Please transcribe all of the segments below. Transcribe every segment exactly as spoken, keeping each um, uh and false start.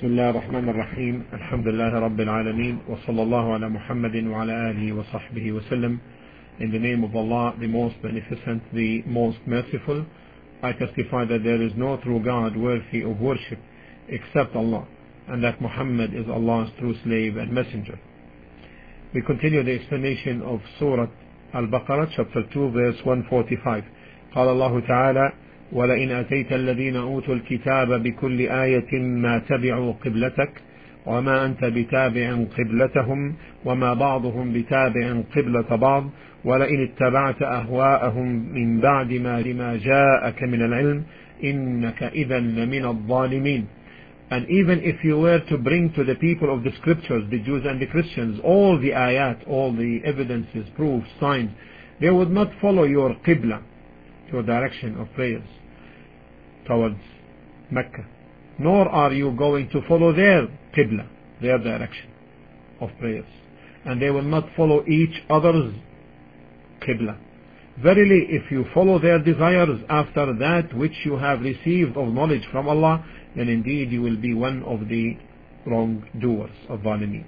بسم الله الرحمن الرحيم الحمد لله رب العالمين وصلى الله على محمد وعلى آله وصحبه وسلم. In the name of Allah, the most beneficent, the most merciful, I testify that there is no true God worthy of worship except Allah, and that Muhammad is Allah's true slave and messenger. We continue the explanation of Surah Al-Baqarah, chapter two, verse one forty-five. قال الله تعالى: ولئن أتيت الذين أوتوا الكتاب بكل آية ما تبعوا قبلتك وما أنت بتابع قبلتهم وما بعضهم بتابع قبلة بعض ولئن اتبعت أهواءهم من بعد ما جاءك من العلم إنك إذا لمن الظالمين. And even if you were to bring to the people of the scriptures, the Jews and the Christians, all the ayat, all the evidences, proofs, signs, they would not follow your qibla, your direction of prayers towards Mecca, nor are you going to follow their qibla, their direction of prayers, and they will not follow each other's qibla. Verily, if you follow their desires after that which you have received of knowledge from Allah, then indeed you will be one of the wrongdoers of Zalimin.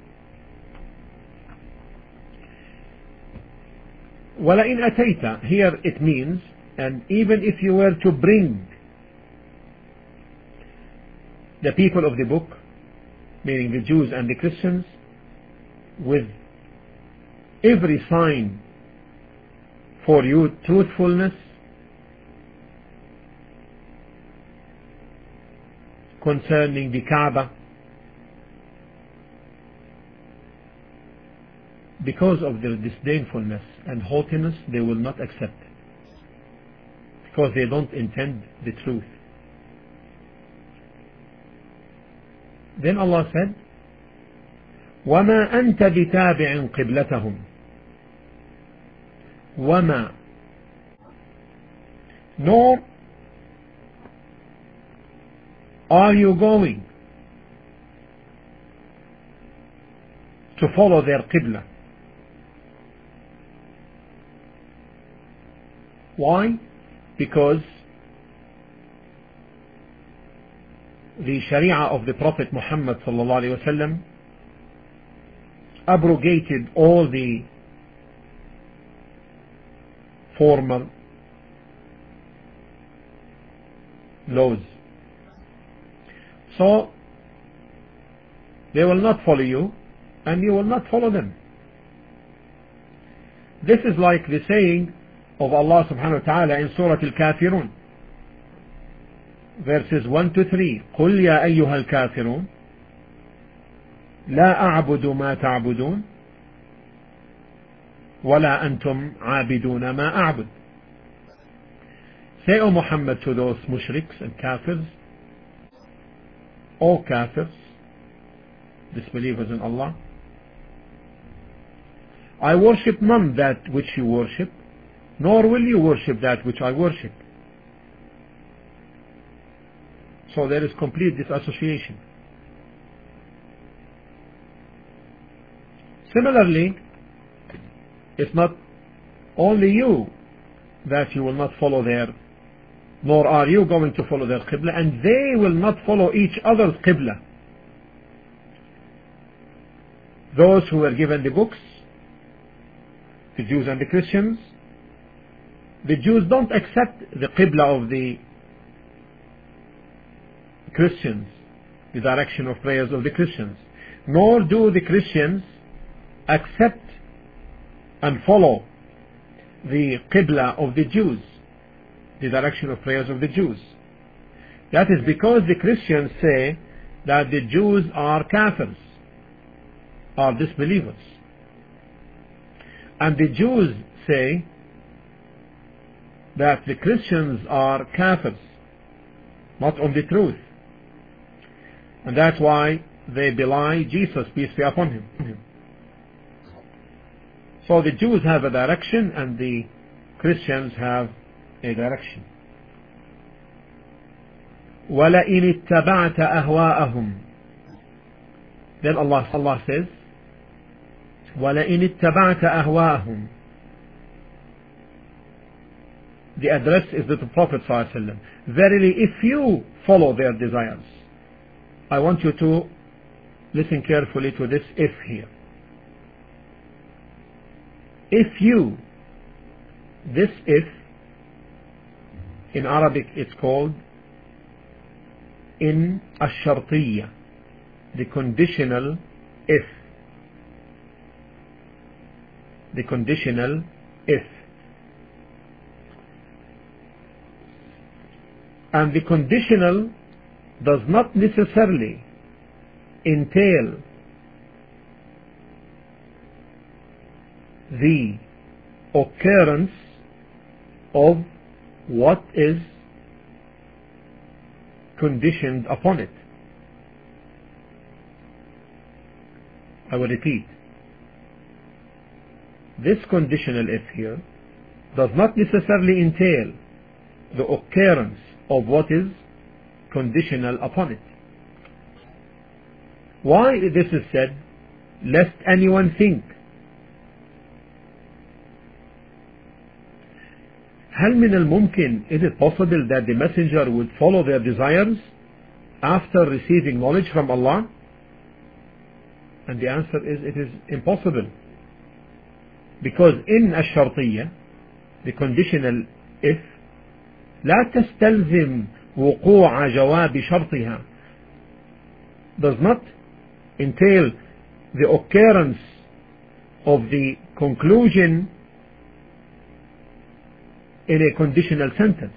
وَلَئِنْ أَتَيْتَ, here it means, and even if you were to bring the people of the book, meaning the Jews and the Christians, with every sign for you truthfulness concerning the Kaaba, because of their disdainfulness and haughtiness, they will not accept, because they don't intend the truth. Then Allah said, وَمَا أَنْتَ بِتَابِعٍ قِبْلَتَهُمْ. وَمَا, nor are you going to follow their qibla. Why? Because the Sharia of the Prophet Muhammad sallallahu alaihi wasallam abrogated all the former laws. So they will not follow you, and you will not follow them. This is like the saying of Allah subhanahu wa ta'ala in Surah Al-Kafirun, verses one to three. قُلْ يَا أَيُّهَا الْكَافِرُونَ لَا أَعْبُدُ مَا تَعْبُدُونَ وَلَا أَنْتُمْ عَابِدُونَ مَا أَعْبُدُ. Say, O Muhammad, to those mushriks and kafirs, O kafirs, disbelievers in Allah, I worship none that which you worship, nor will you worship that which I worship. So there is complete disassociation. Similarly, it's not only you that you will not follow their, nor are you going to follow their qibla, and they will not follow each other's qibla. Those who were given the books, the Jews and the Christians, the Jews don't accept the qibla of the Christians, the direction of prayers of the Christians, nor do the Christians accept and follow the qibla of the Jews, the direction of prayers of the Jews. That is because the Christians say that the Jews are kafirs, are disbelievers, and the Jews say that the Christians are kafirs, not on the truth, and that's why they belie Jesus, peace be upon him. So the Jews have a direction and the Christians have a direction. وَلَئِنِ اتَّبَعْتَ أَهْوَاءَهُمْ. Then Allah, Allah says, وَلَئِنِ اتَّبَعْتَ أَهْوَاءَهُمْ. The address is to the Prophet ﷺ. Verily, if you follow their desires, I want you to listen carefully to this if here. If you, this if, in Arabic it's called in ash-shartiyya, the conditional if. The conditional if. And the conditional does not necessarily entail the occurrence of what is conditioned upon it. I will repeat. This conditional if here does not necessarily entail the occurrence of what is conditional upon it. Why this is said? Lest anyone think, هل من الممكن, is it possible that the messenger would follow their desires after receiving knowledge from Allah? And the answer is, it is impossible. Because in الشرطية, the conditional if, لا تستلزم وقوع جواب شرطها, does not entail the occurrence of the conclusion in a conditional sentence.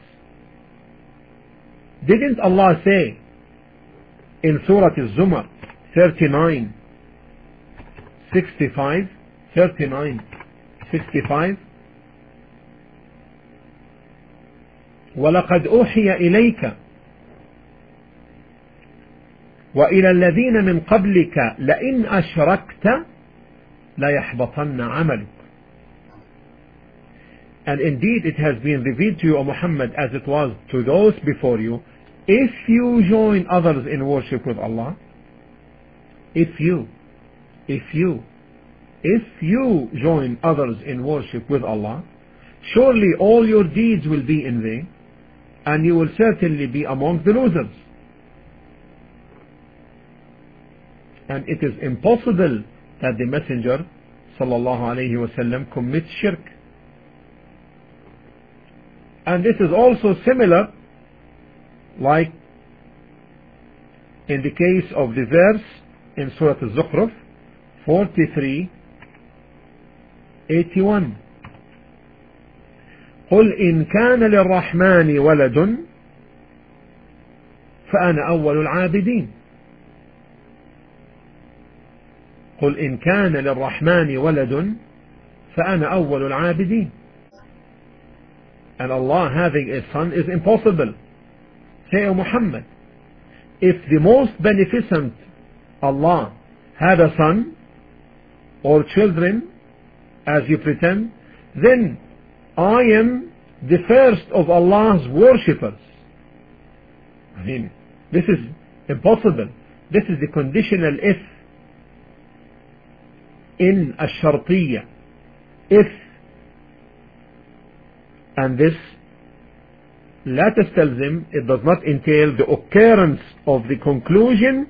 Didn't Allah say in Surah Al-Zumar thirty-nine sixty-five, thirty-nine sixty-five, وَلَقَدْ أُوحِيَ إِلَيْكَ وَإِلَى الَّذِينَ مِنْ قَبْلِكَ لَإِنْ أَشْرَكْتَ لَيَحْبَطَنَّ عَمَلُكَ. And indeed it has been revealed to you, O Muhammad, as it was to those before you, if you join others in worship with Allah, if you, if you, if you join others in worship with Allah, surely all your deeds will be in vain, and you will certainly be among the losers. And it is impossible that the Messenger sallallahu alayhi wasallam commits shirk. And this is also similar, like in the case of the verse in Surah Al-Zukhruf forty-three eighty-one. قل إن كان للرحمن ولد فأنا أول العابدين. قل إن كان للرحمن ولد فأنا أول العابدين. And Allah having a son is impossible. Say, O Muhammad, if the most beneficent Allah had a son or children, as you pretend, then I am the first of Allah's worshippers. I mean, this is impossible. This is the conditional if in ash-shartiyya. If, and this لا تستلزم, it does not entail the occurrence of the conclusion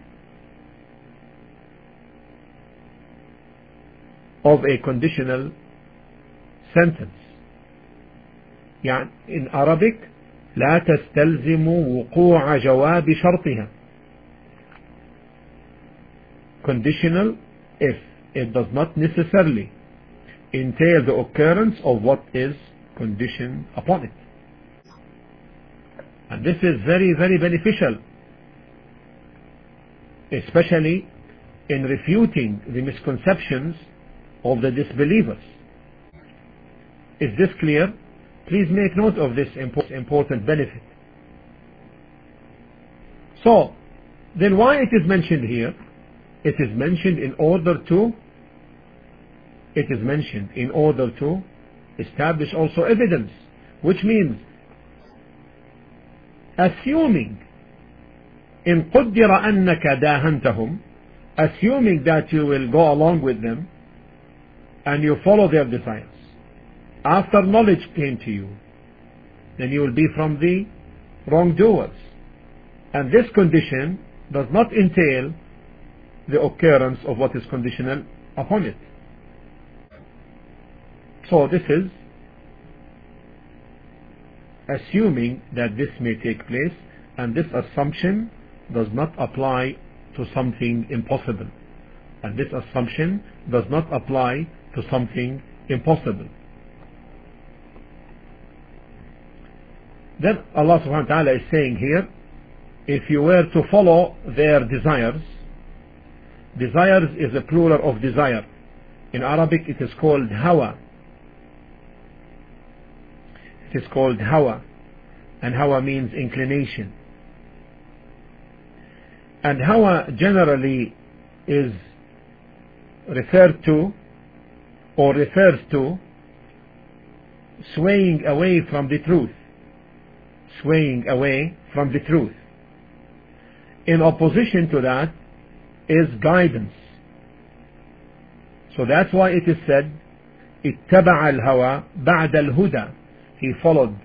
of a conditional sentence. يعني in Arabic لا تستلزم وقوع جواب شرطها. Conditional if, it does not necessarily entail the occurrence of what is conditioned upon it. And this is very, very beneficial, especially in refuting the misconceptions of the disbelievers. Is this clear? Please make note of this important benefit. So, then why it is mentioned here? It is mentioned in order to, it is mentioned in order to establish also evidence, which means assuming in قدر أنك داهنتهم, assuming that you will go along with them and you follow their desires, after knowledge came to you, then you will be from the wrongdoers. And this condition does not entail the occurrence of what is conditional upon it. So this is assuming that this may take place, and this assumption does not apply to something impossible. And this assumption does not apply to something impossible. Then Allah subhanahu wa ta'ala is saying here, if you were to follow their desires, desires is a plural of desire. In Arabic it is called hawa. It is called hawa, and hawa means inclination. And hawa generally is referred to or refers to swaying away from the truth. Swaying away from the truth. In opposition to that is guidance. So that's why it is said, اتبع الهوى بعد الهدى. He followed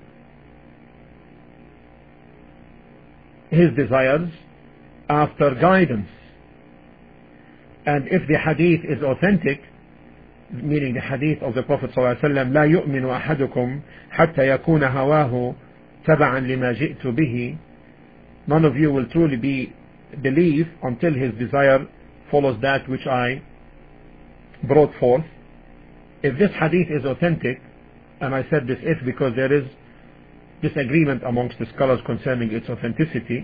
his desires after guidance. And if the hadith is authentic, meaning the hadith of the Prophet ﷺ, لا يؤمن أحدكم حتى يكون هواه تبعا لما جئت به, none of you will truly be believe until his desire follows that which I brought forth. If this hadith is authentic, and I said this if because there is disagreement amongst the scholars concerning its authenticity,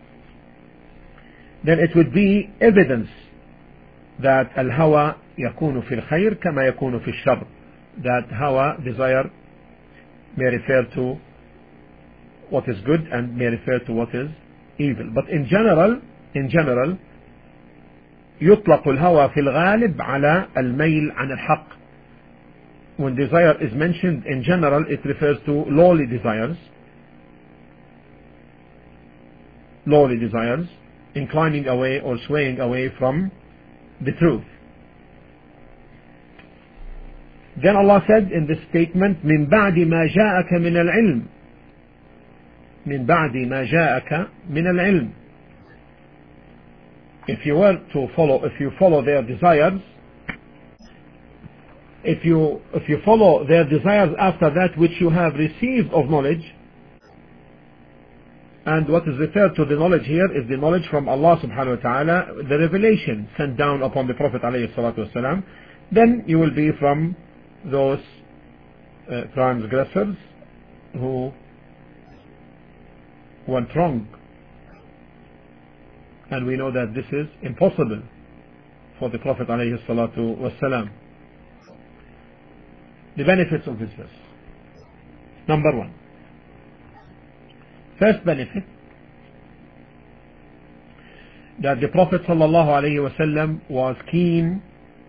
then it would be evidence that al-hawa yakunu fil khayr kama yakunu fil shar, that hawa, desire, may refer to what is good and may refer to what is evil. But in general, in general, يطلق الهوى في الغالب على الميل عن الحق. When desire is mentioned in general, it refers to lowly desires, lowly desires, inclining away or swaying away from the truth. Then Allah said in this statement, من بعد ما جاءك من العلم. من بعد ما جاءك من العلم. If you were to follow, if you follow their desires, if you if you follow their desires after that which you have received of knowledge, and what is referred to the knowledge here is the knowledge from Allah subhanahu wa ta'ala, the revelation sent down upon the Prophet alayhi salatu wasalam, then you will be from those uh, transgressors who went wrong. And we know that this is impossible for the Prophet alayhi salatu wasalam. The benefits of this verse. Number one. First benefit, that the Prophet sallallahu alayhi wasallam was keen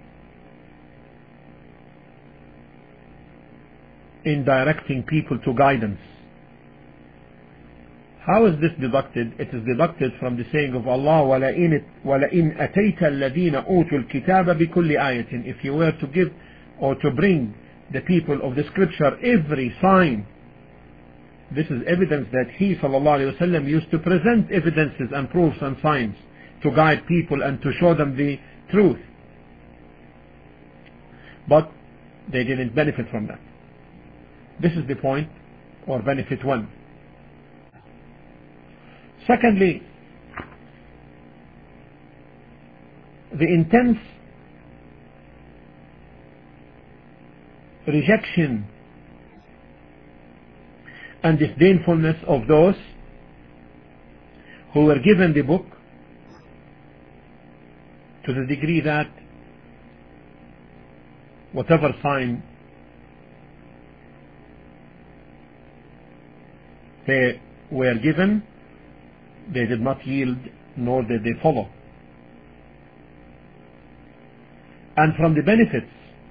in directing people to guidance. How is this deducted? It is deducted from the saying of Allah, وَلَئِنْ أَتَيْتَ الَّذِينَ أُوتُوا الْكِتَابَ بِكُلِّ آيَةٍ. If you were to give or to bring the people of the scripture every sign, this is evidence that he sallallahu alayhi wasallam used to present evidences and proofs and signs to guide people and to show them the truth. But they didn't benefit from that. This is the point, or benefit one. Secondly, the intense rejection and disdainfulness of those who were given the book, to the degree that whatever sign they were given, they did not yield, nor did they follow. And from the benefits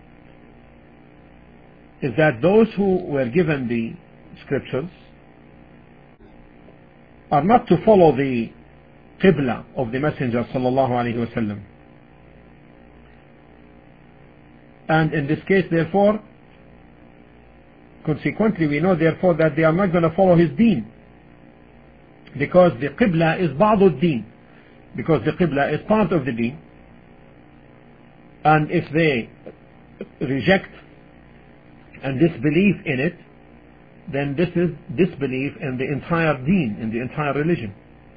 is that those who were given the scriptures are not to follow the qibla of the Messenger sallallahu alaihi wasallam. And in this case, therefore, consequently, we know therefore that they are not going to follow his deen, because the qibla is ba'd ad-deen. because the Qibla is part of the deen, and if they reject and disbelief in it, then this is disbelief in the entire deen, in the entire religion.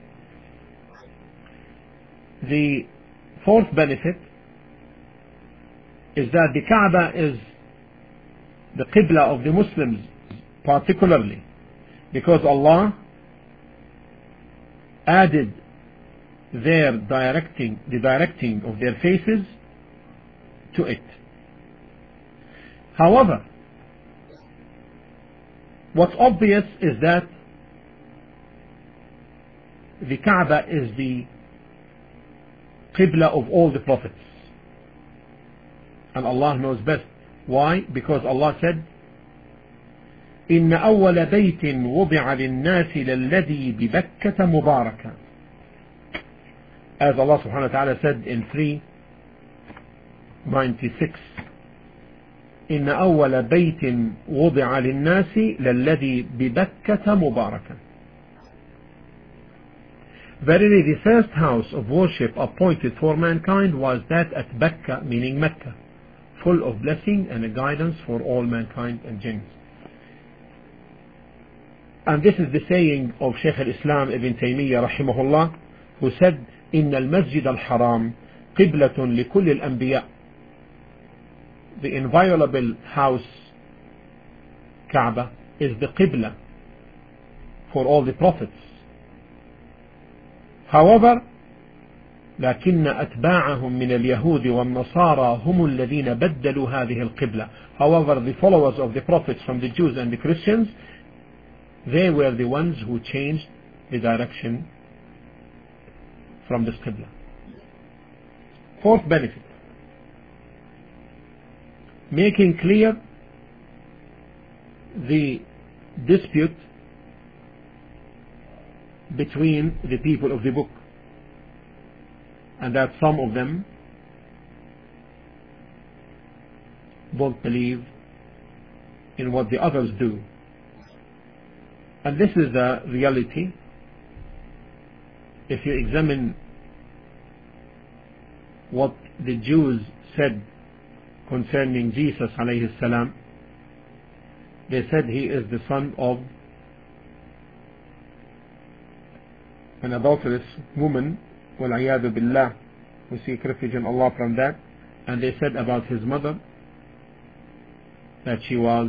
The fourth benefit is that the Kaaba is the Qibla of the Muslims particularly, because Allah added their directing, the directing of their faces to it. However, what's obvious is that the Kaaba is the Qibla of all the prophets, and Allah knows best. Why? Because Allah said, إن أول بيت وضع للناس للذي ببكة مباركا. As Allah subhanahu wa ta'ala said in three ninety-six, إن أول بيت وضع للناس للذي ببكة مباركا. Verily, the first house of worship appointed for mankind was that at Becca, meaning Mecca, full of blessing and a guidance for all mankind and jinns. And this is the saying of Shaykh al-Islam Ibn Taymiyyah rahimahullah, who said, إن المسجد الحرام قبلة لكل الأنبياء. The inviolable house, Kaaba, is the Qibla for all the prophets. However, لكن أتباعهم من اليهود والنصارى هم الذين بدلوا هذه القبلة. However, the followers of the prophets from the Jews and the Christians, they were the ones who changed the direction from this Qibla. Fourth benefit, making clear the dispute between the people of the book, and that some of them don't believe in what the others do. And this is the reality. If you examine what the Jews said concerning Jesus alayhi salam, they said he is the son of an adulterous woman, وَالْعِيَاذُ بِاللَّهِ. We seek refuge in Allah from that. And they said about his mother that she was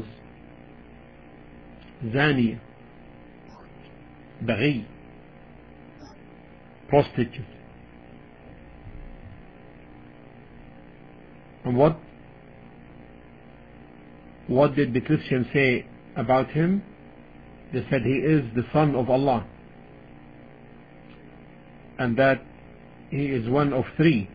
Zaniya, Baghi, prostitute. And what what did the Christians say about him? They said he is the son of Allah, and that he is one of three.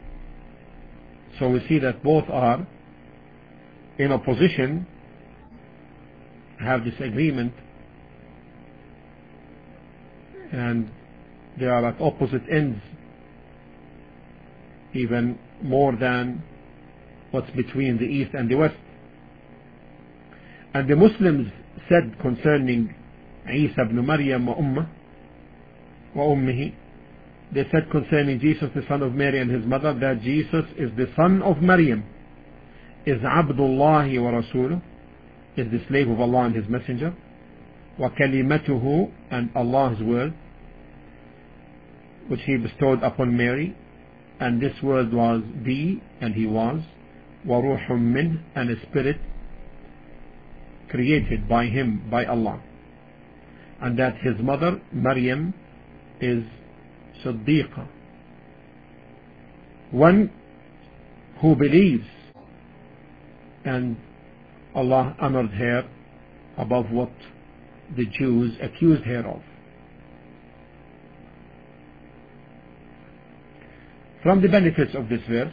So we see that both are in opposition, have disagreement, and they are at opposite ends, even more than what's between the East and the West. And the Muslims said concerning Isa ibn Maryam wa ummah wa ummihi, they said concerning Jesus, the son of Mary, and his mother, that Jesus is the son of Maryam, is Abdullahi wa Rasuluh, is the slave of Allah and his messenger, wa kalimatuhu, and Allah's word, which he bestowed upon Mary, and this word was be, and he was, wa ruhum min, and a spirit created by him, by Allah, and that his mother Maryam is Siddiqa, one who believes, and Allah honored her above what the Jews accused her of. From the benefits of this verse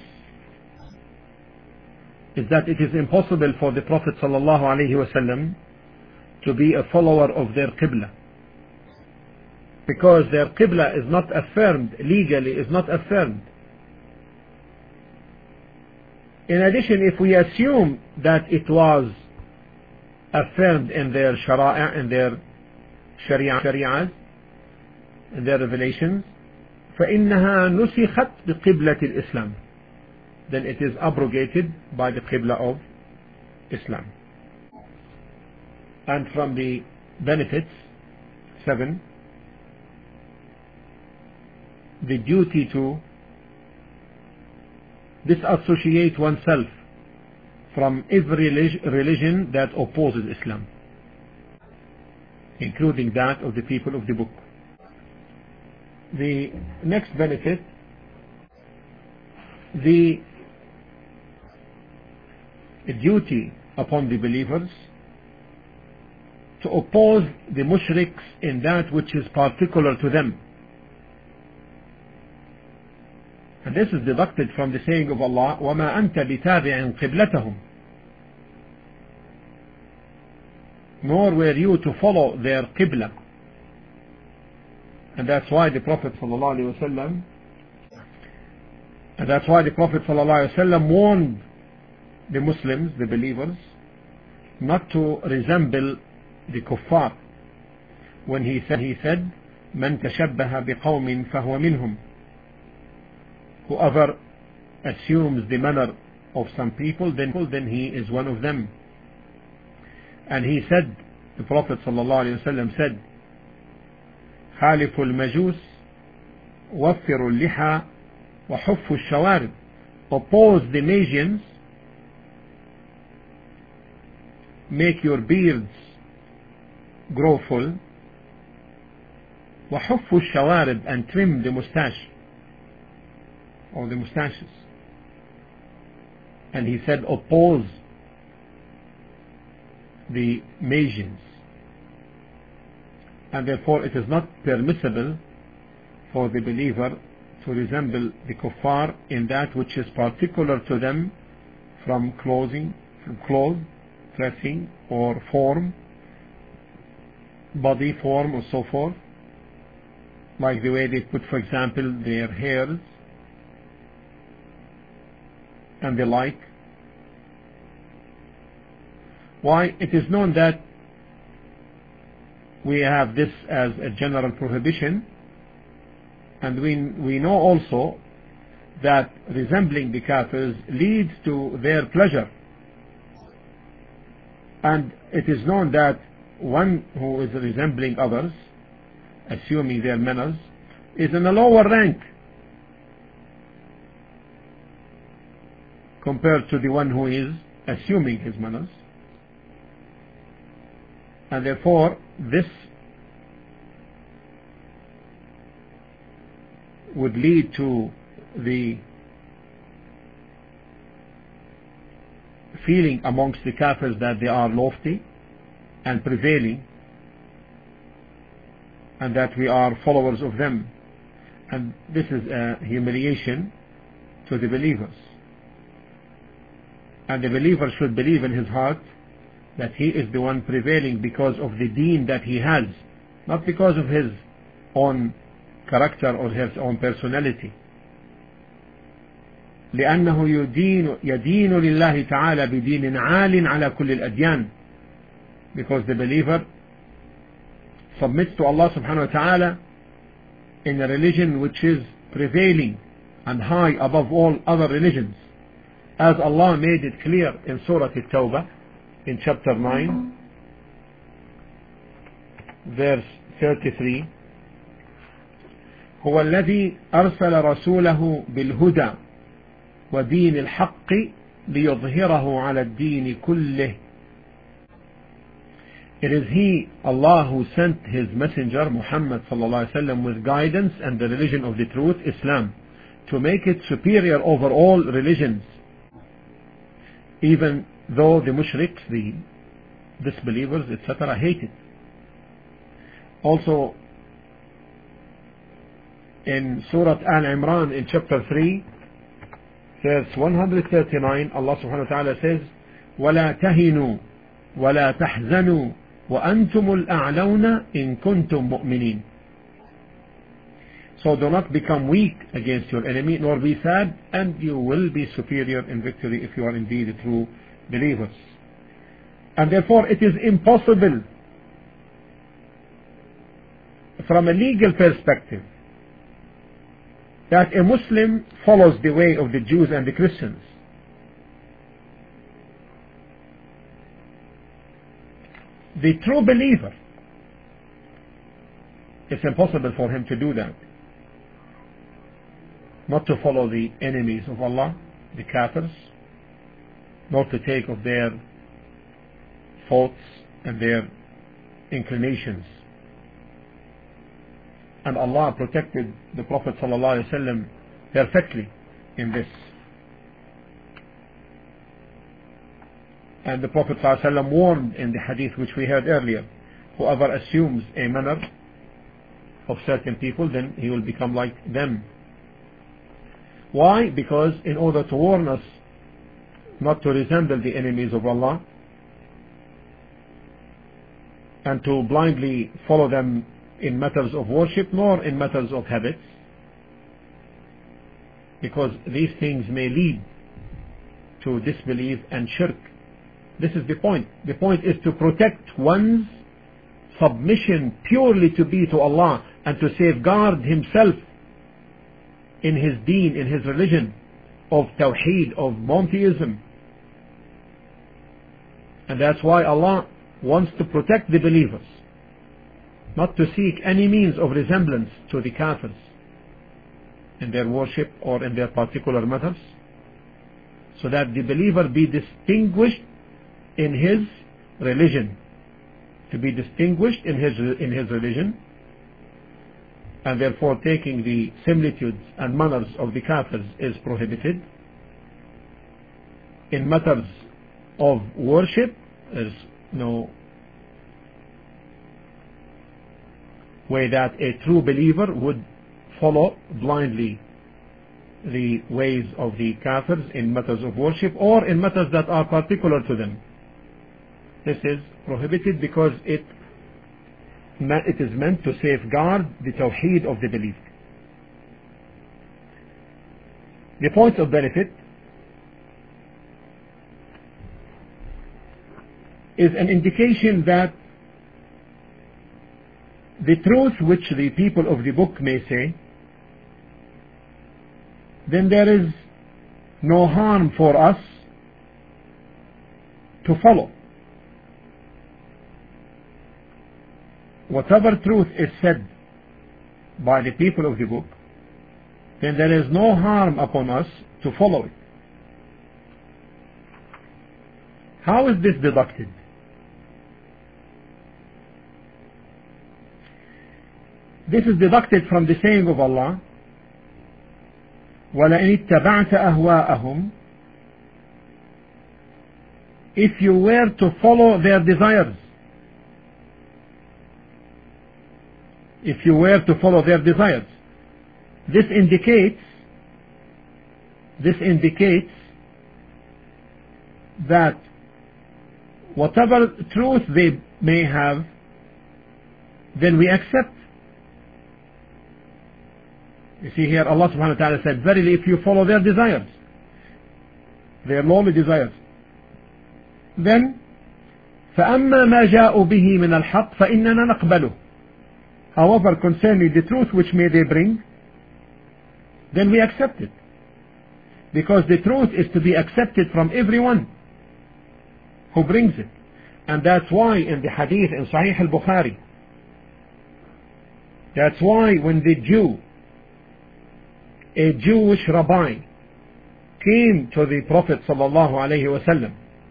is that it is impossible for the Prophet sallallahu alaihi wasallam to be a follower of their Qibla, because their Qibla is not affirmed, legally is not affirmed. In addition, if we assume that it was affirmed in their Shara'a, in their Sharia, Shari'as, in their revelations فإنها نسخت بقبلة الإسلام. Then it is abrogated by the Qibla of Islam. And from the benefits, seven, the duty to disassociate oneself from every religion that opposes Islam, including that of the people of the book. The next benefit, the duty upon the believers to oppose the mushriks in that which is particular to them. And this is deducted from the saying of Allah, وَمَا أَنْتَ بِتَابِعٍ قِبْلَتَهُمْ. Nor were you to follow their qibla. And that's why the Prophet ﷺ and that's why the Prophet ﷺ warned the Muslims, the believers, not to resemble the kuffar when he said, he said, مَنْ تَشَبَّهَ بِقَوْمٍ فَهُوَ مِنْهُمْ. Whoever assumes the manner of some people, then, then he is one of them. And he said, the Prophet ﷺ said, خالف المجوس وفر اللحى وحف الشوارب. Oppose the Magians, make your beards grow full, وحف الشوارب, and trim the mustache or the mustaches. And he said, oppose the Magians. And therefore it is not permissible for the believer to resemble the kuffar in that which is particular to them from clothing, from clothes, dressing, or form, body form, or so forth, like the way they put, for example, their hairs and the like. Why? It is known that we have this as a general prohibition, and we, we know also that resembling the kafirs leads to their pleasure. And it is known that one who is resembling others, assuming their manners, is in a lower rank compared to the one who is assuming his manners. And therefore this would lead to the feeling amongst the kafirs that they are lofty and prevailing, and that we are followers of them. And this is a humiliation to the believers. And the believer should believe in his heart that he is the one prevailing because of the deen that he has, not because of his own character or his own personality. لأنه يدين, يدين لله تعالى بدين عال على كل الأديان. Because the believer submits to Allah subhanahu wa ta'ala in a religion which is prevailing and high above all other religions, as Allah made it clear in Surah At-Tawbah in chapter nine verse thirty-three. هو الذي أرسل رسوله بالهدى ودين الحق ليظهره على الدين كله. It is He, Allah, who sent His messenger Muhammad sallallahu alaihi wasallam with guidance and the religion of the truth, Islam, to make it superior over all religions, even though the mushriks, the disbelievers, et cetera, hate it. Also in Surah Al-Imran in chapter three verse one hundred thirty-nine, Allah subhanahu wa ta'ala says, وَلَا تَهِنُوا وَلَا تَحْزَنُوا وَأَنْتُمُ الْأَعْلَوْنَ إِن كُنْتُم مُؤْمِنِينَ. So do not become weak against your enemy, nor be sad, and you will be superior in victory if you are indeed true believers. And therefore it is impossible from a legal perspective that a Muslim follows the way of the Jews and the Christians. The true believer, it's impossible for him to do that. Not to follow the enemies of Allah, the kafirs, not to take of their thoughts and their inclinations. And Allah protected the Prophet ﷺ perfectly in this. And the Prophet ﷺ warned in the hadith which we heard earlier, whoever assumes a manner of certain people, then he will become like them. Why? Because in order to warn us not to resemble the enemies of Allah and to blindly follow them in matters of worship nor in matters of habits, because these things may lead to disbelief and shirk. This is the point. The point is to protect one's submission purely to be to Allah and to safeguard himself in his deen, in his religion of Tawheed, of monotheism. And that's why Allah wants to protect the believers, not to seek any means of resemblance to the kafirs in their worship or in their particular matters, so that the believer be distinguished in his religion, to be distinguished in his in his religion, and therefore taking the similitudes and manners of the kafirs is prohibited. In matters of worship, there's no way that a true believer would follow blindly the ways of the kafirs in matters of worship or in matters that are particular to them. This is prohibited because it it is meant to safeguard the tawheed of the belief. The point of benefit is an indication that the truth which the people of the book may say, then there is no harm for us to follow. Whatever truth is said by the people of the book, then there is no harm upon us to follow it. How is this deducted? This is deducted from the saying of Allah, وَلَئِنِ اتَّبَعْتَ أَهْوَاءَهُمْ, if you were to follow their desires, if you were to follow their desires, this indicates, this indicates that whatever truth they may have, then we accept. You see here Allah subhanahu wa ta'ala said, verily if you follow their desires, their lowly desires, then فَأَمَّا مَا جَاءُوا بِهِ مِنَ الْحَقِّ فَإِنَّنَا نَقْبَلُهُ. However, concerning the truth which may they bring, then we accept it. Because the truth is to be accepted from everyone who brings it. And that's why in the hadith in Sahih al-Bukhari, that's why when the Jew, a Jewish rabbi, came to the Prophet sallallahu alaihi wasallam,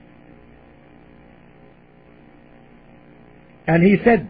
and he said,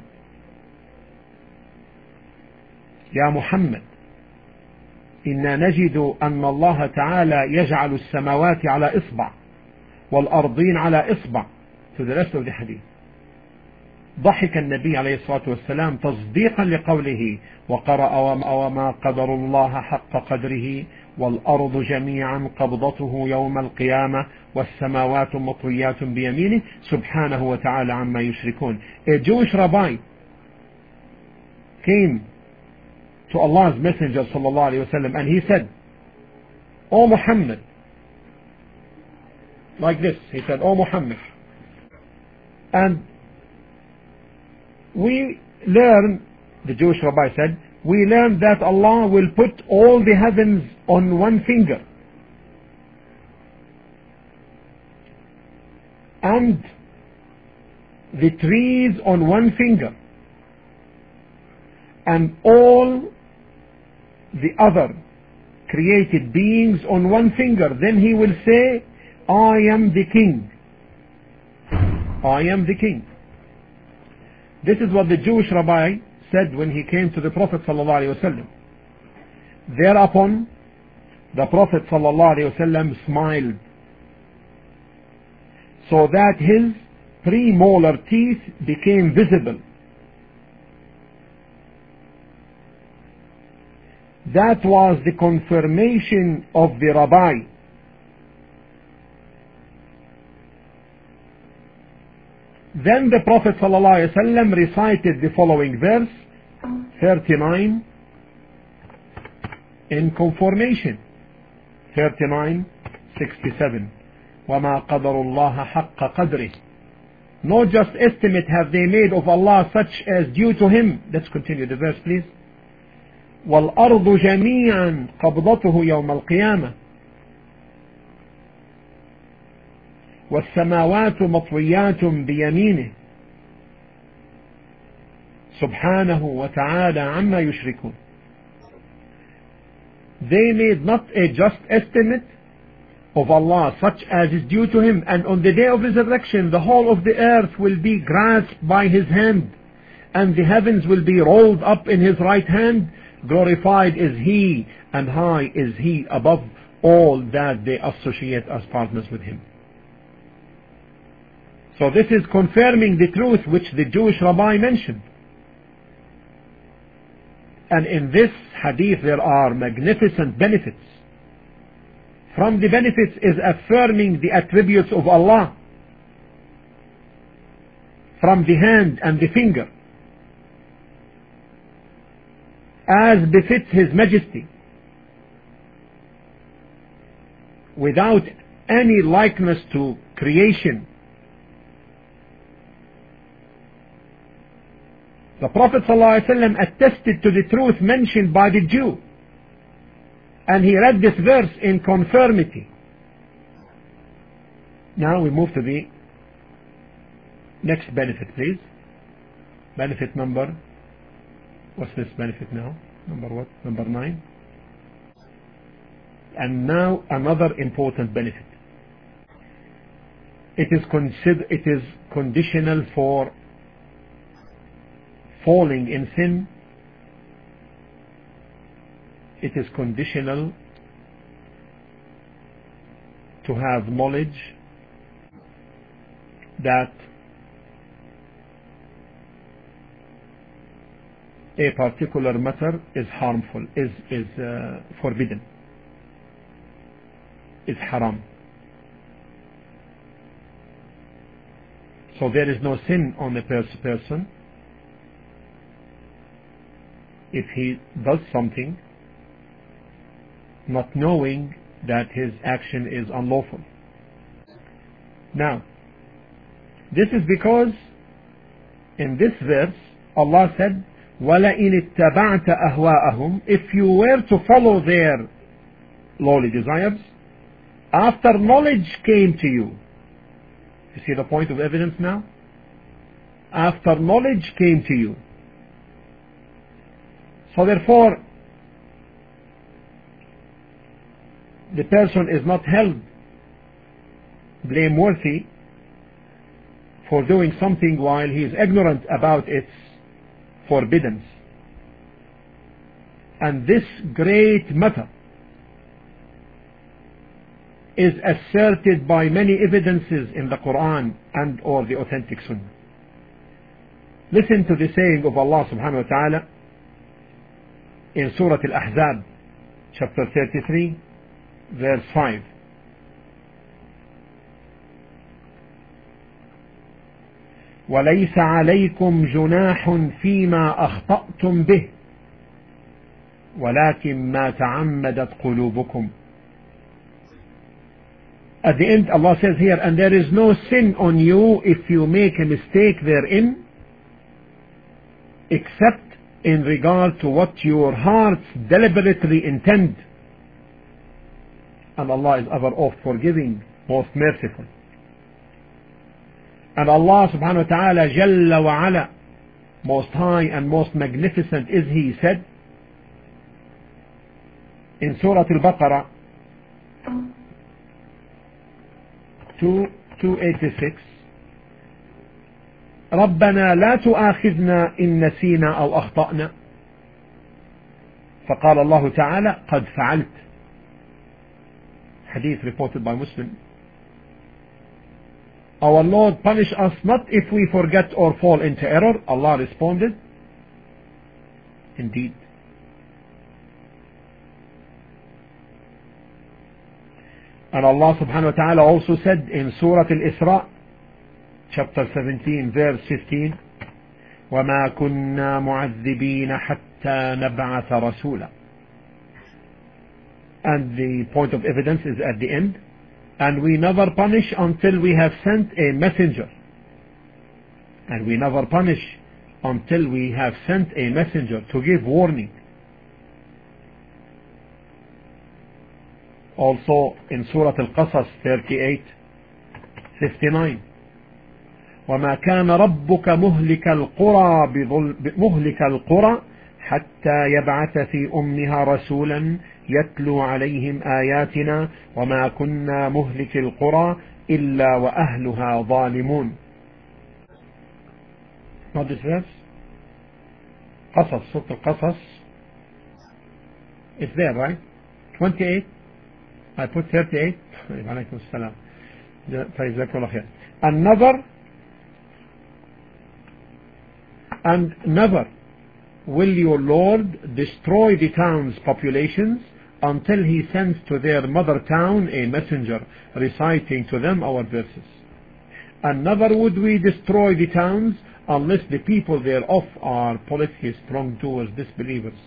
يا محمد إنا نجد أن الله تعالى يجعل السماوات على إصبع والأرضين على إصبع, to the rest of the hadith. ضحك النبي عليه الصلاة والسلام تصديقا لقوله وقرأ وما قدر الله حق قدره والأرض جميعا قبضته يوم القيامة والسماوات مطويات بيمينه سبحانه وتعالى عما يشركون. A Jewish rabbi came to Allah's Messenger sallallahu alaihi wasallam and he said, O Muhammad, like this, he said, O Muhammad, and we learn, the Jewish rabbi said, we learned that Allah will put all the heavens on one finger, and the trees on one finger, and all the other created beings on one finger. Then he will say, I am the king. I am the king. This is what the Jewish rabbi said when he came to the Prophet ﷺ. Thereupon the Prophet ﷺ smiled, so that his premolar teeth became visible. That was the confirmation of the rabbi. Then the Prophet ﷺ recited the following verse, thirty-nine, in confirmation. thirty-nine sixty-seven. وَمَا قَدَرُ اللَّهَ حَقَّ قَدْرِهِ. No just estimate have they made of Allah such as due to Him. Let's continue the verse, please. وَالْأَرْضُ جَمِيعًا قَبْضَتُهُ يَوْمَ الْقِيَامَةِ والسماوات مطويات بيمينه سبحانه وتعالى عما يشركون. They made not a just estimate of Allah such as is due to Him, and on the day of resurrection the whole of the earth will be grasped by His hand, and the heavens will be rolled up in His right hand. Glorified is He, and high is He above all that they associate as partners with Him. So this is confirming the truth which the Jewish rabbi mentioned. And in this hadith there are magnificent benefits. From the benefits is affirming the attributes of Allah from the hand and the finger, as befits His Majesty, without any likeness to creation. The Prophet ﷺ attested to the truth mentioned by the Jew, and he read this verse in conformity. Now we move to the next benefit, please. Benefit number, what's this benefit now? Number what? Number nine. And now another important benefit. It is consider it is conditional for falling in sin. It is conditional to have knowledge that a particular matter is harmful, is, is uh, forbidden, is haram. So there is no sin on a pers- person if he does something not knowing that his action is unlawful. Now, this is because in this verse Allah said, وَلَئِنِ اتَّبَعْتَ أَهْوَاءَهُمْ, if you were to follow their lowly desires, after knowledge came to you. You see the point of evidence now? After knowledge came to you. So therefore, the person is not held blameworthy for doing something while he is ignorant about its forbiddance. And this great matter is asserted by many evidences in the Quran and or the authentic Sunnah. Listen to the saying of Allah subhanahu wa ta'ala in Surah Al-Ahzab, chapter thirty-three, verse five. وَلَيْسَ عَلَيْكُمْ جُنَاحٌ فِيمَا أَخْطَأْتُمْ بِهِ وَلَكِنْ مَا تَعَمَّدَتْ قُلُوبُكُمْ. At the end Allah says here, and there is no sin on you if you make a mistake therein, except in regard to what your hearts deliberately intend. And Allah is ever oft forgiving, most merciful. And Allah subhanahu wa ta'ala Jalla wa ala, most high and most magnificent is He, said in Surah Al-Baqarah two eighty-six, ربنا لا تؤاخذنا إن نسينا أو أخطأنا. فقال الله تعالى قد فعلت. Hadith reported by Muslim. Our Lord, punish us not if we forget or fall into error. Allah responded, indeed. And Allah subhanahu wa ta'ala also said in Surah Al-Isra, chapter seventeen, verse fifteen, وَمَا كُنَّا مُعَذِّبِينَ حَتَّى نَبْعَثَ رَسُولًا. And the point of evidence is at the end. And we never punish until we have sent a messenger. And we never punish until we have sent a messenger to give warning. Also in Surah Al-Qasas thirty-eight fifty-nine, وَمَا كَانَ رَبُّكَ مُهْلِكَ الْقُرَى مُهْلِكَ الْقُرَى حَتَّى يَبْعَثَ فِي أُمِّهَا رَسُولًا يَتْلُو عَلَيْهِمْ آيَاتِنَا وَمَا كُنَّا مُهْلِكِ الْقُرَى إِلَّا وَأَهْلُهَا ظَالِمُونَ. Not this verse? Qasas, Surah Al-Qasas. It's there, right? twenty-eight. I put thirty-eight. Alaykum as-salam. And never, and never will your Lord destroy the town's populations until He sends to their mother town a messenger reciting to them our verses. And never would we destroy the towns unless the people thereof are polytheists, wrongdoers, disbelievers.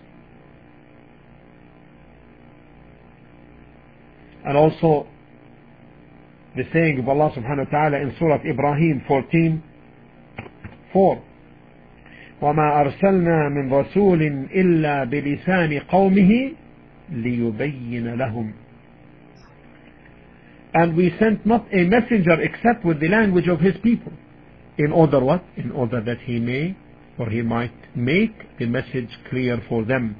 And also the saying of Allah subhanahu wa ta'ala in Surah Ibrahim fourteen four, وَمَا أَرْسَلْنَا مِنْ رَسُولٍ إِلَّا بِلِسَانِ قَوْمِهِ لِيُبَيِّنَ لَهُمْ. And we sent not a messenger except with the language of his people. In order what? In order that he may, or he might make the message clear for them.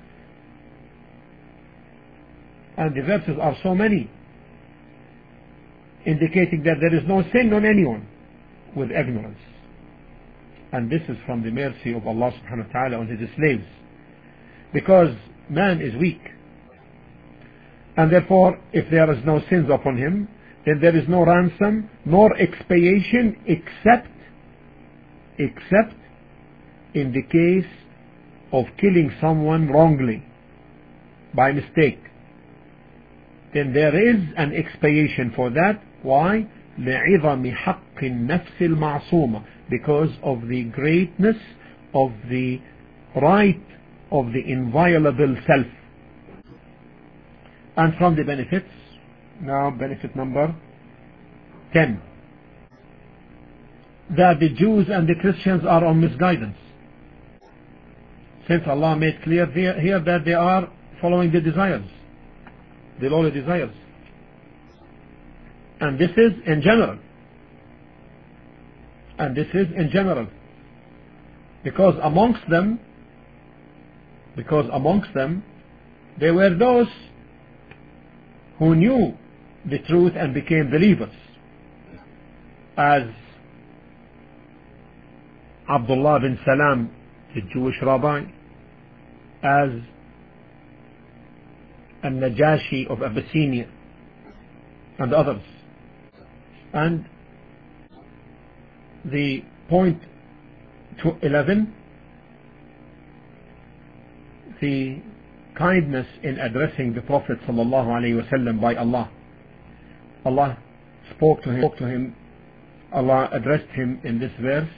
And the verses are so many, indicating that there is no sin on anyone with ignorance. And this is from the mercy of Allah subhanahu wa ta'ala on His slaves. Because man is weak. And therefore, if there is no sins upon him, then there is no ransom nor expiation except, except in the case of killing someone wrongly, by mistake. Then there is an expiation for that. Why? لِعِظَمِ حَقِّ النَّفْسِ الْمَعْصُومَةِ, because of the greatness of the right of the inviolable self. And from the benefits, now benefit number ten, that the Jews and the Christians are on misguidance, since Allah made clear here that they are following the desires, the lowly desires. And this is in general. And this is in general. Because amongst them, because amongst them, there were those who knew the truth and became believers. As Abdullah bin Salam, the Jewish rabbi, as Al-Najashi of Abyssinia, and others. And the point eleven, the kindness in addressing the Prophet sallallahu alaihi wasallam by Allah. Allah spoke to him, spoke to him. Allah addressed him in this verse,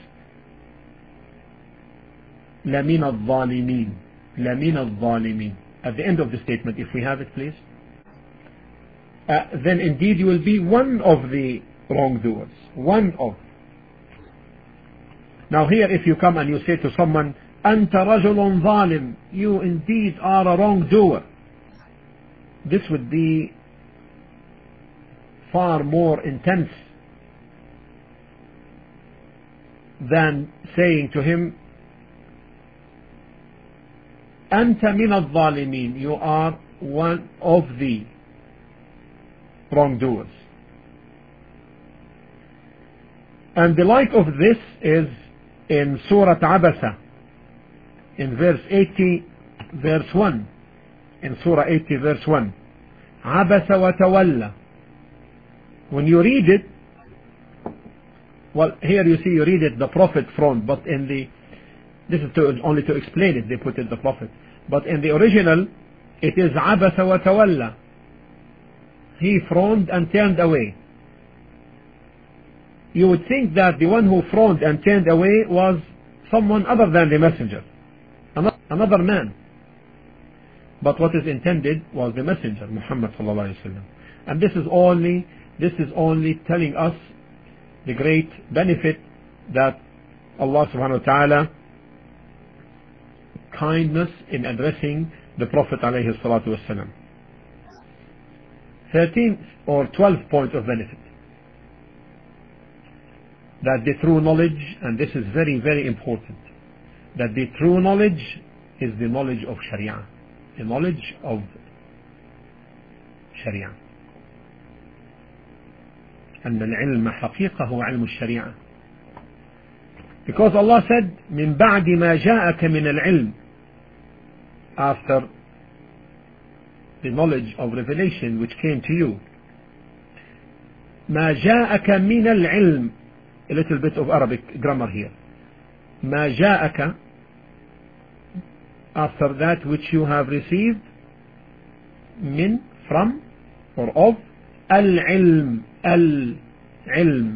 لَمِنَ الظَّالِمِينَ لَمِنَ الظَّالِمِينَ. At the end of the statement, if we have it, please. Uh, then indeed you will be one of the wrongdoers. One of. Now here, if you come and you say to someone, أنت رجل ظالم, you indeed are a wrongdoer. This would be far more intense than saying to him, أنت من الظالمين, you are one of the wrongdoers. And the like of this is in Surah Abasa, in verse eighty, verse one. In Surah eighty, verse one. عبس وتولى. When you read it, well, here you see you read it, the Prophet frowned, but in the, this is to, only to explain it, they put it the Prophet. But in the original, it is عبس وتولى. He frowned and turned away. You would think that the one who frowned and turned away was someone other than the messenger, another man. But what is intended was the messenger, Muhammad sallallahu alaihi wasallam. And this is only, this is only telling us the great benefit that Allah subhanahu wa ta'ala kindness in addressing the Prophet alayhi salatu wasallam. thirteenth or twelfth point of benefit, that the true knowledge, and this is very very important, that the true knowledge is the knowledge of Sharia, the knowledge of Sharia. أن العلم حقيقة هو علم الشريعة. Because Allah said, من بعد ما جاءك من العلم, after the knowledge of revelation which came to you. ما جاءك من العلم, a little bit of Arabic grammar here. ما جاءك, after that which you have received, من, from, or of, العلم, العلم.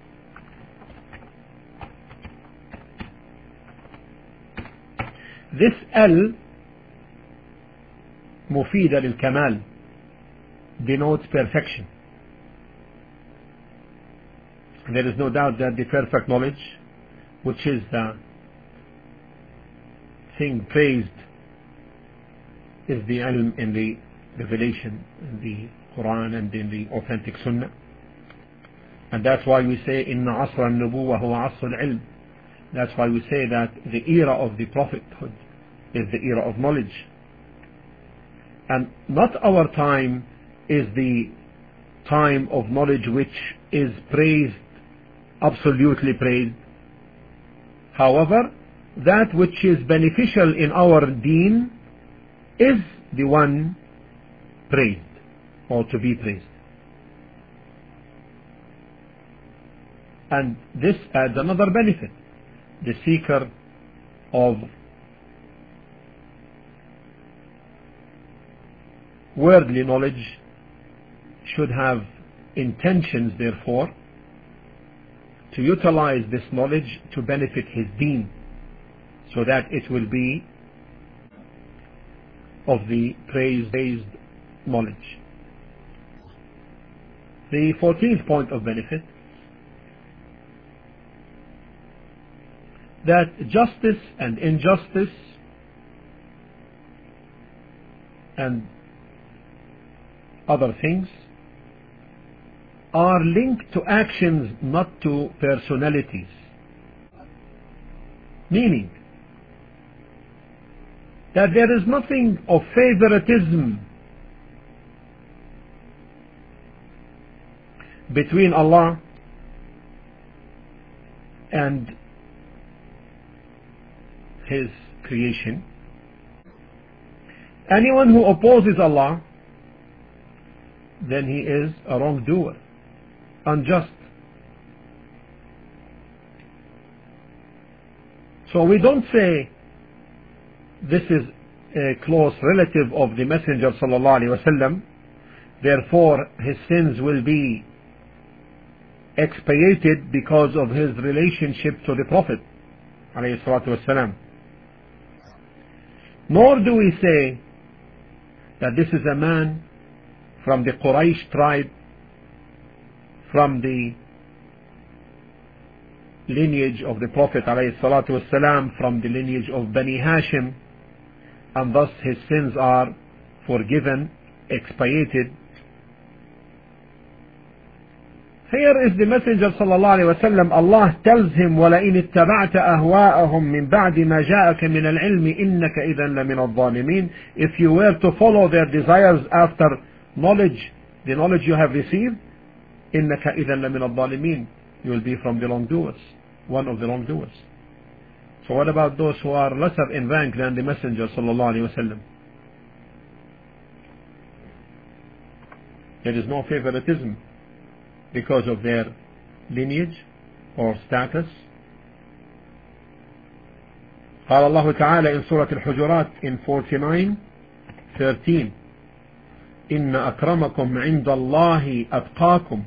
This al, مفيدة للكمال, denotes perfection. There is no doubt that the perfect knowledge, which is the thing praised, is the ilm in the revelation, in the Quran and in the authentic Sunnah. And that's why we say إن عصر النبوة هو عصر العلم. That's why we say that the era of the prophethood is the era of knowledge. And not our time is the time of knowledge which is praised, absolutely praised. However, that which is beneficial in our deen is the one praised, or to be praised. And this adds another benefit. The seeker of worldly knowledge should have intentions, therefore, to utilize this knowledge to benefit his deen, so that it will be of the praise-based knowledge. The fourteenth point of benefit, that justice and injustice and other things are linked to actions, not to personalities. Meaning that there is nothing of favoritism between Allah and His creation. Anyone who opposes Allah, then he is a wrongdoer, unjust. So we don't say this is a close relative of the Messenger sallallahu alaihi wasallam, therefore his sins will be expiated because of his relationship to the Prophet alayhi salatu wasalam. Nor do we say that this is a man from the Quraysh tribe, from the lineage of the Prophet ﷺ from the lineage of Bani Hashim, and thus his sins are forgiven, expiated. Here is the Messenger sallallahu alaihi wasallam. Allah tells him, وَلَئِنِ اتَّبَعْتَ أَهْوَاءَهُمْ مِنْ بَعْدِ مَا جَاءَكَ مِنَ الْعِلْمِ إِنَّكَ إِذًا لَمِنَ الظَّالِمِينَ. If you were to follow their desires after knowledge, the knowledge you have received, إِنَّكَ إِذًا لَمِنَ الظَّالِمِينَ, you will be from the wrongdoers, one of the wrongdoers. So what about those who are lesser in rank than the Messenger sallallahu alaihi wasallam? There is no favoritism because of their lineage or status. قال الله تعالى in Surah Al-Hujurat in forty-nine thirteen, إن أكرمكم عند الله أتقاكم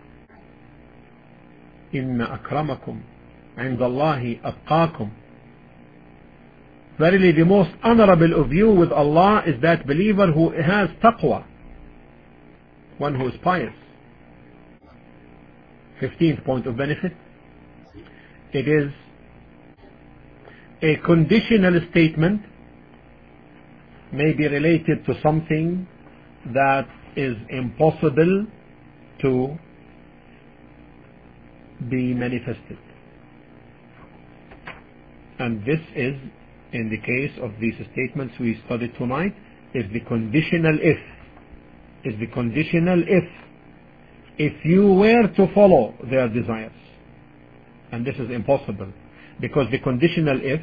إن أكرمكم عند الله أتقاكم. Verily the most honorable of you with Allah is that believer who has taqwa, one who is pious. fifteenth point of benefit, it is a conditional statement, may be related to something that is impossible to be manifested. And this is, in the case of these statements we studied tonight, is the conditional if. Is the conditional if. If you were to follow their desires. And this is impossible, because the conditional if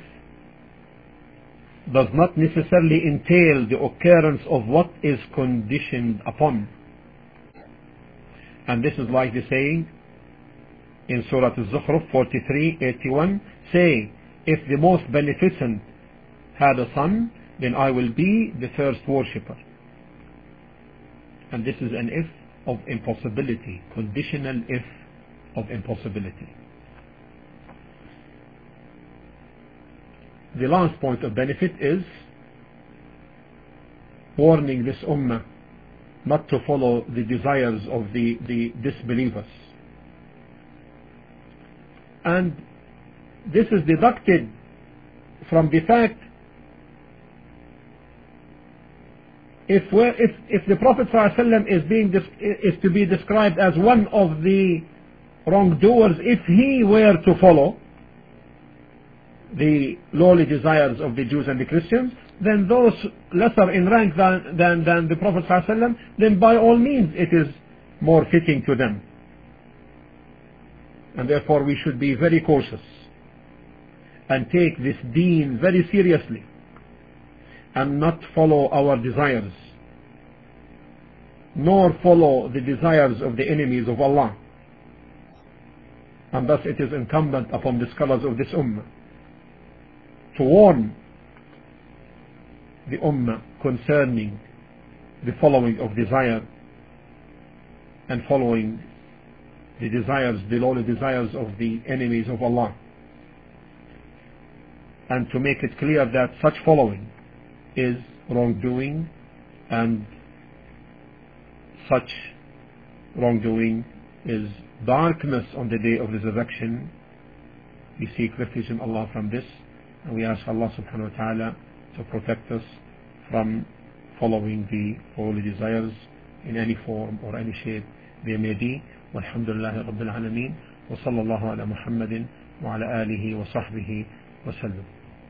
does not necessarily entail the occurrence of what is conditioned upon. And this is like the saying in Surah Al-Zukhruf forty-three eighty-one, say, if the most beneficent had a son, then I will be the first worshipper. And this is an if of impossibility, conditional if of impossibility. The last point of benefit is warning this ummah not to follow the desires of the, the disbelievers. And this is deducted from the fact If, we're, if, if the Prophet ﷺ is, being, is to be described as one of the wrongdoers, if he were to follow the lowly desires of the Jews and the Christians, then those lesser in rank than, than, than the Prophet ﷺ, then by all means it is more fitting to them. And therefore we should be very cautious and take this deen very seriously, and not follow our desires, nor follow the desires of the enemies of Allah. And thus it is incumbent upon the scholars of this ummah to warn the ummah concerning the following of desire and following the desires, the lowly desires of the enemies of Allah, and to make it clear that such following is wrongdoing, and such wrongdoing is darkness on the day of resurrection. We seek refuge in Allah from this, and we ask Allah subhanahu wa ta'ala to protect us from following the holy desires in any form or any shape they may be. Walhamdulillahi Rabbil Alameen, wa sallallahu ala Muhammadin wa ala alihi wa sahbihi wa sallam.